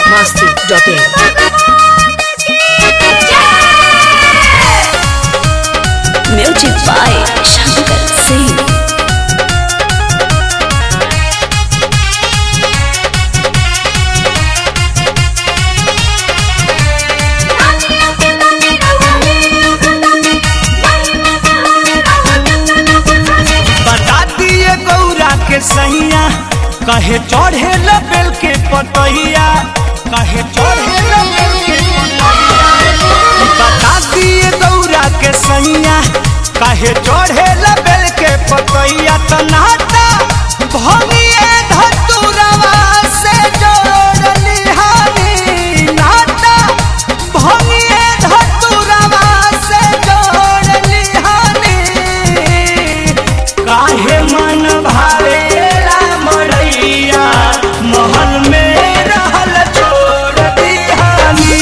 masti.in. Music by Shankar Singh. सैया कहे चढ़े बेल के पतैया कहे चढ़े बेल के पतैया बता दिए गौरा के सैया कहे चढ़े बेल के पतैया त नाता भनिए धतुरवा से जोड़ली हानी नाता भनिए धतुरवा से जोड़ली हानी काहे मन भावे महल में रहल छोड़ दिहानी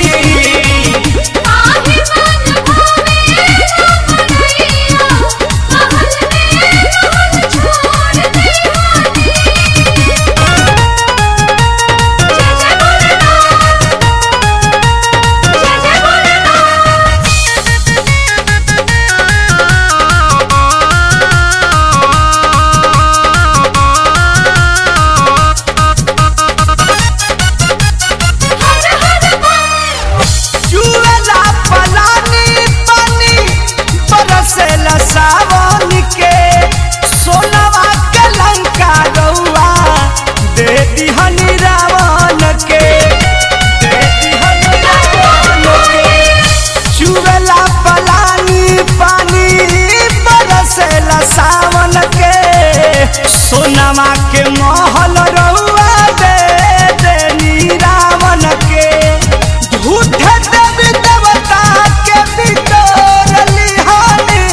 सावन के सोनमा के महल रउआ दे देनी रावण के झूठे देवी देवता के बिटोरली हानी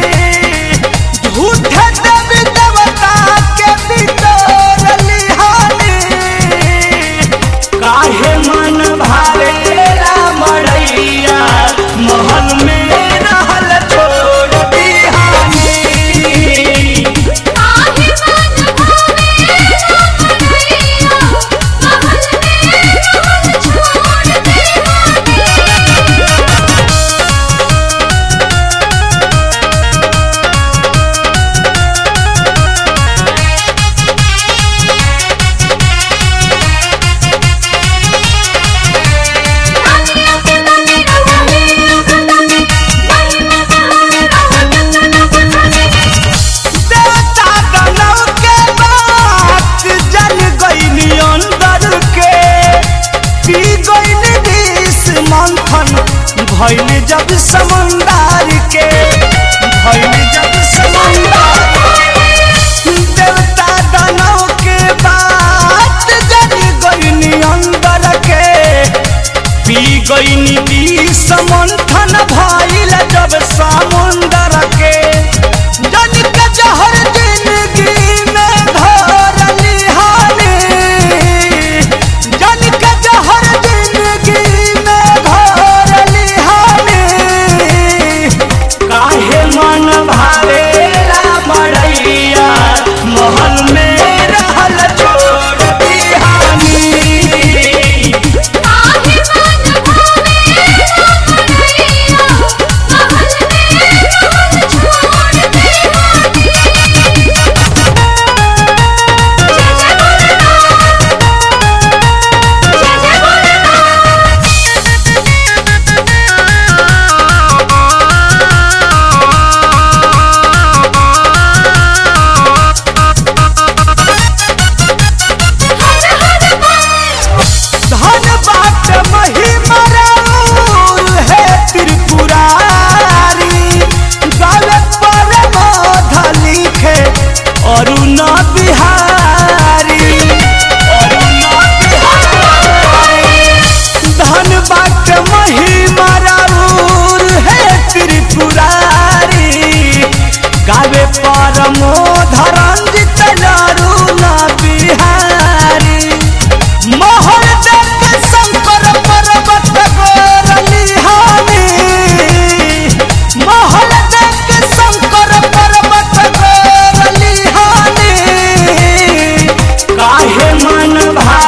झूठे देवी देवता के बिटोरली हानी काहे मन भावे रामड़ैया महल में रहल छोड़ दिहानी भैल जब समुंदर के भैल जब समुंदर देवता दानव के बात जल गईनी अंदर के पी गईनी विष मंथन भैल जब समुंदर के जन के जहर जिंदगी में घोरली हानी जन के जहर जिंदगी में काहे मन भावे रामड़ैया महल में रहल छोड़ दिहानी परमोधरंजित नरुण बिहारी मोहन देख शंकर पर्वत गोरली हानी मोहन देख शंकर पर्वत गोरली हानी काहे मन भा